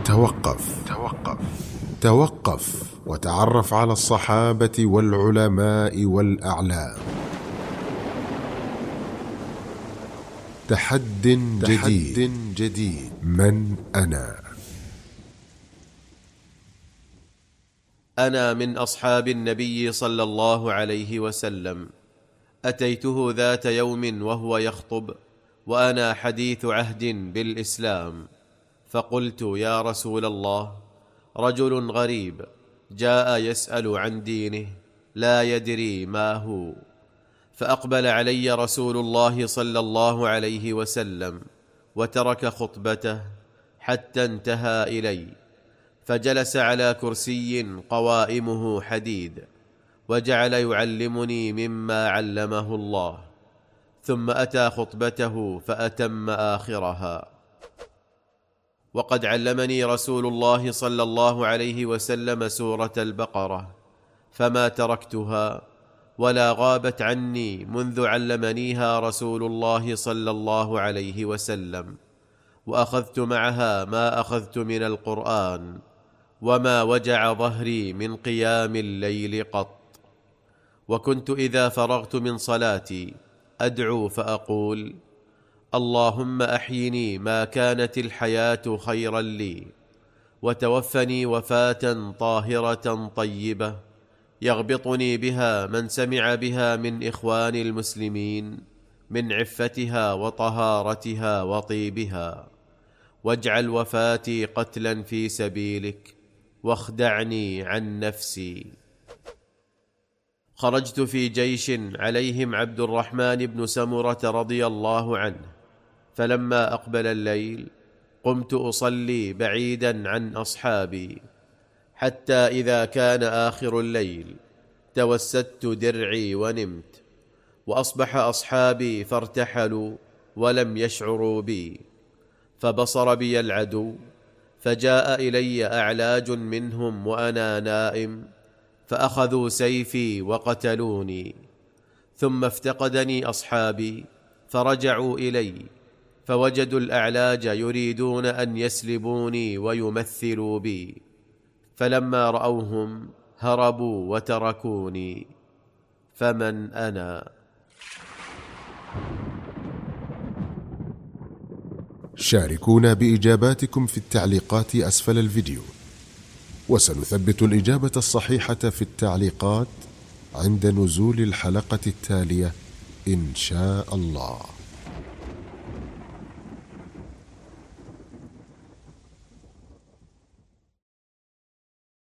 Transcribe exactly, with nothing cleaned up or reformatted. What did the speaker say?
توقف توقف توقف وتعرف على الصحابة والعلماء والأعلام. تحد جديد, جديد من أنا؟ أنا من أصحاب النبي صلى الله عليه وسلم. أتيته ذات يوم وهو يخطب وأنا حديث عهد بالإسلام، فقلت: يا رسول الله، رجل غريب جاء يسأل عن دينه لا يدري ما هو. فأقبل علي رسول الله صلى الله عليه وسلم وترك خطبته حتى انتهى إلي، فجلس على كرسي قوائمه حديد وجعل يعلمني مما علمه الله، ثم أتى خطبته فأتم آخرها. وقد علمني رسول الله صلى الله عليه وسلم سورة البقرة، فما تركتها ولا غابت عني منذ علمنيها رسول الله صلى الله عليه وسلم، وأخذت معها ما أخذت من القرآن، وما وجع ظهري من قيام الليل قط. وكنت إذا فرغت من صلاتي أدعو فأقول: اللهم أحيني ما كانت الحياة خيرا لي، وتوفني وفاة طاهرة طيبة يغبطني بها من سمع بها من إخوان المسلمين من عفتها وطهارتها وطيبها، واجعل وفاتي قتلا في سبيلك، واخدعني عن نفسي. خرجت في جيش عليهم عبد الرحمن بن سمرة رضي الله عنه، فلما أقبل الليل قمت أصلي بعيدا عن أصحابي، حتى إذا كان آخر الليل توسدت درعي ونمت، وأصبح أصحابي فارتحلوا ولم يشعروا بي، فبصر بي العدو، فجاء إلي أعلاج منهم وأنا نائم، فأخذوا سيفي وقتلوني. ثم افتقدني أصحابي فرجعوا إلي، فوجدوا الأعلاج يريدون أن يسلبوني ويمثلوا بي، فلما رأوهم هربوا وتركوني. فمن أنا؟ شاركونا بإجاباتكم في التعليقات أسفل الفيديو، وسنثبت الإجابة الصحيحة في التعليقات عند نزول الحلقة التالية إن شاء الله.